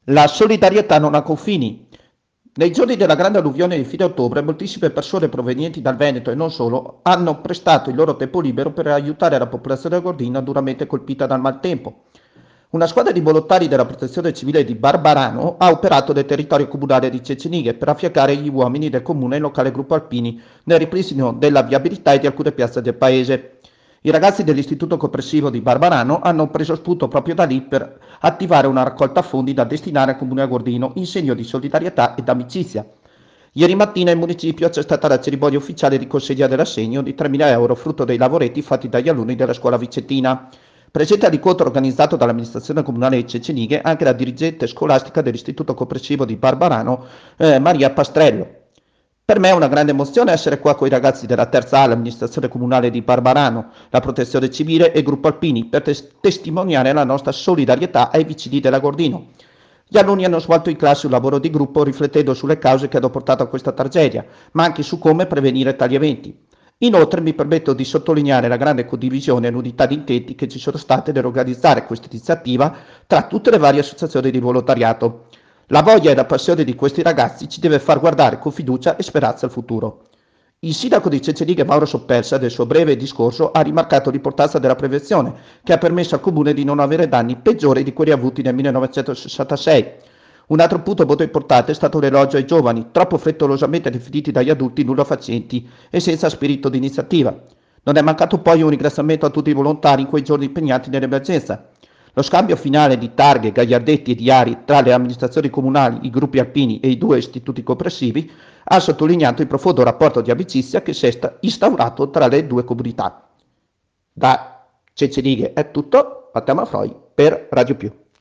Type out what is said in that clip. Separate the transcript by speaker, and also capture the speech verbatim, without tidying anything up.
Speaker 1: La solidarietà non ha confini. Nei giorni della grande alluvione di fine ottobre, moltissime persone provenienti dal Veneto e non solo hanno prestato il loro tempo libero per aiutare la popolazione gordina duramente colpita dal maltempo. Una squadra di volontari della Protezione Civile di Barbarano ha operato nel territorio comunale di Ceccenighe per affiancare gli uomini del comune e il locale gruppo alpini nel ripristino della viabilità e di alcune piazze del paese. I ragazzi dell'istituto comprensivo di Barbarano hanno preso spunto proprio da lì per attivare una raccolta fondi da destinare al comune agordino in segno di solidarietà ed amicizia. Ieri mattina in municipio c'è stata la cerimonia ufficiale di consegna dell'assegno di tremila euro frutto dei lavoretti fatti dagli alunni della scuola vicentina. Presente all'incontro organizzato dall'amministrazione comunale di Ceccenighe anche la dirigente scolastica dell'istituto comprensivo di Barbarano, eh, Maria Pastrello. Per me è una grande emozione essere qua con i ragazzi della terza A, l'amministrazione comunale di Barbarano, la protezione civile e il gruppo Alpini per tes- testimoniare la nostra solidarietà ai vicini dell'Agordino. Gli alunni hanno svolto in classe un lavoro di gruppo riflettendo sulle cause che hanno portato a questa tragedia, ma anche su come prevenire tali eventi. Inoltre mi permetto di sottolineare la grande condivisione e l'unità di intenti che ci sono state nell'organizzare questa iniziativa tra tutte le varie associazioni di volontariato. La voglia e la passione di questi ragazzi ci deve far guardare con fiducia e speranza al futuro. Il sindaco di Ceccenighe Mauro Soppelsa, nel suo breve discorso, ha rimarcato l'importanza della prevenzione, che ha permesso al comune di non avere danni peggiori di quelli avuti nel millenovecentosessantasei. Un altro punto molto importante è stato l'elogio ai giovani, troppo frettolosamente definiti dagli adulti nulla facenti e senza spirito di iniziativa. Non è mancato poi un ringraziamento a tutti i volontari in quei giorni impegnati nell'emergenza. Lo scambio finale di targhe, gagliardetti e diari tra le amministrazioni comunali, i gruppi alpini e i due istituti comprensivi ha sottolineato il profondo rapporto di amicizia che si è instaurato tra le due comunità. Da Ceccenighe è tutto, Matteo Manfroi per Radio Più.